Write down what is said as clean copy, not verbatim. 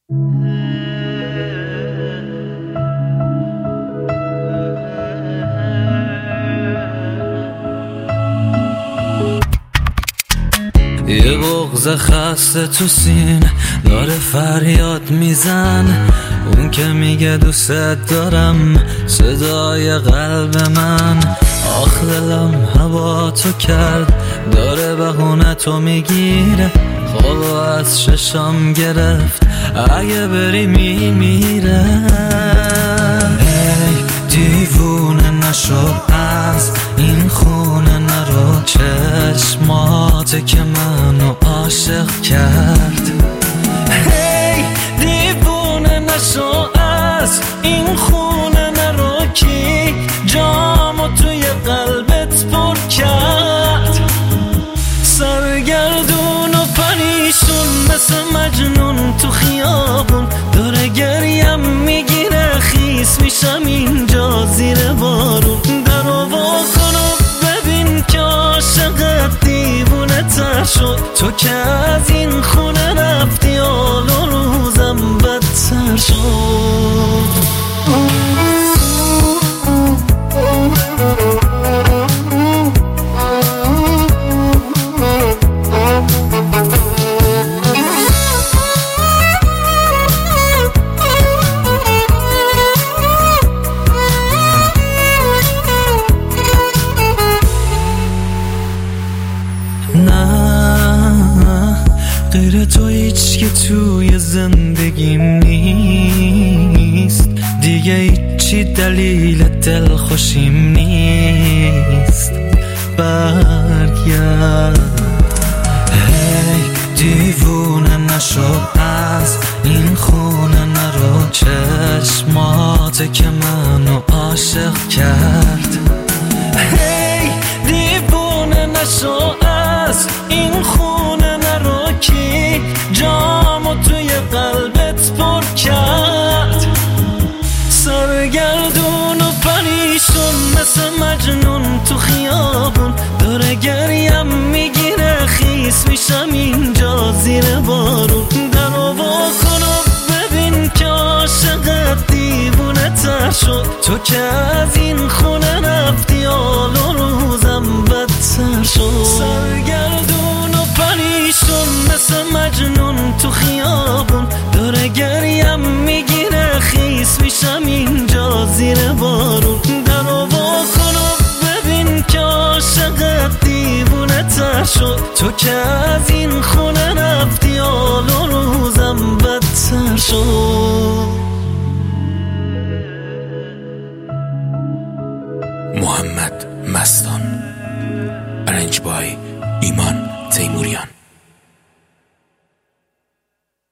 یه بغض خسته تو سینه داره فریاد میزن، اون که میگه دوست دارم صدای قلب من. آخ دلم هوا تو کرد، داره بهونه تو میگیره، خواب از ششم گرفت، اگه بری میمیره. ای دیوونه نشو از این خونه نرو، چشماته که منو عاشق کرد. ای دیوونه نشو از این خونه نرو، کی جامو توی قلبت پر کرد. سرگردون و پریشون مثل مجنون تو خیابون، داره گریم میگیره، خیس میشم اینجا زیر بارون. درو وا کن و ببین که عاشقت دیوونه تر شد، تو که از این خونه رفتی حال و روزم بدتر شد. نه غیر تو هیچ که توی زندگیم نیست، دیگه هیچی دلیل دل خوشیم نیست. برگرد هی دیوونه نشو از این خونه نرو، چشماته که منو عاشق کرد. هی دیوونه نشو از این خونه نرو، کی جامو توی قلبت پر کرد. سرگردون و پریشون مثل مجنون تو خیابون، داره گریم میگیره، خیس میشم اینجا زیر بارون. درو وا کن و ببین که عاشقت دیوونه تر شد، تو که از این خونه رفتی حال و روزم بدتر شد. سرگردون و پریشون مثل مجنون تو خیابون، داره گریم میگیره، خیس میشم اینجا زیر بارون. درو وا کن و ببین که عاشقت دیوونه تر شد، تو که از این خونه رفتی حال و روزم بدتر شد. محمد مستان، ارنج بای ایمان تیموریان.